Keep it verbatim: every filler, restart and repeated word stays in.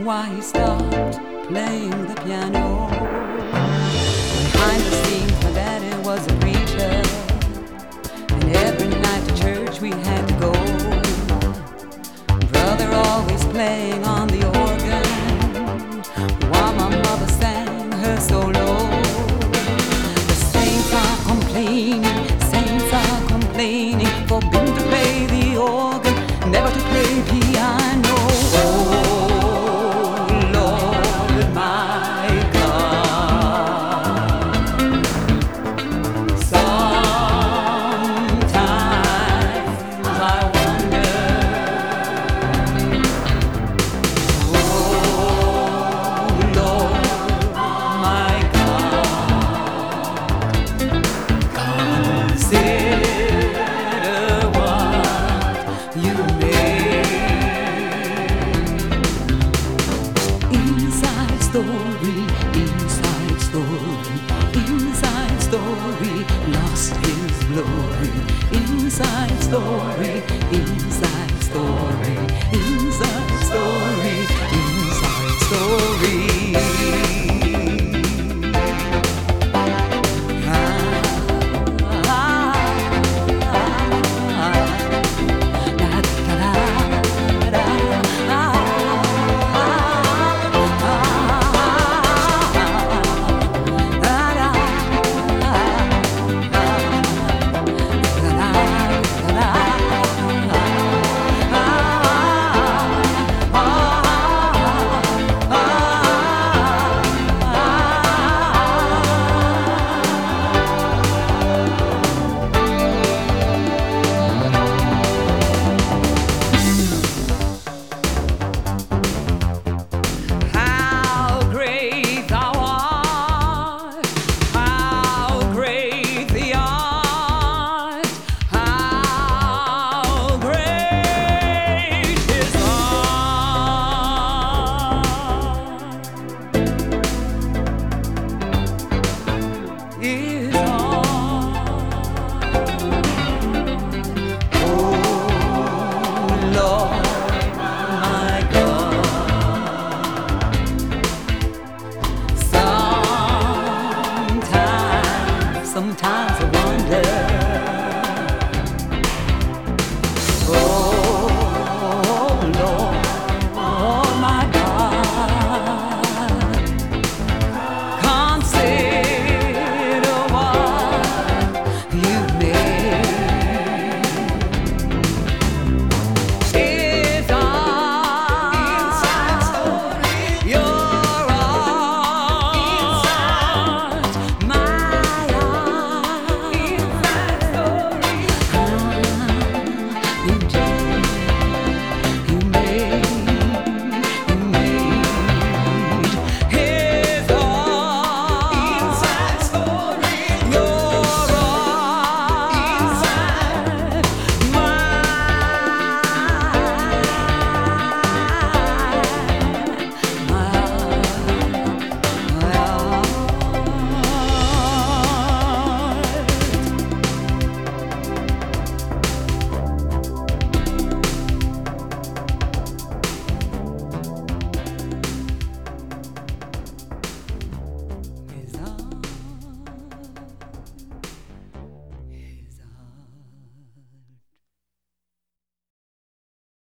why he stopped playing the piano. Behind the scenes, my daddy was a preacher, and every night to church we had to go. Brother always playing on the organ, while my mother sang her solo. The saints are complaining, saints are complaining, forbidden to play the organ, never to play piano. Oh Lord, my God, sometimes I wonder, oh Lord, my God, consider what you inside story, inside story, inside story, lost his glory. Inside story, inside story.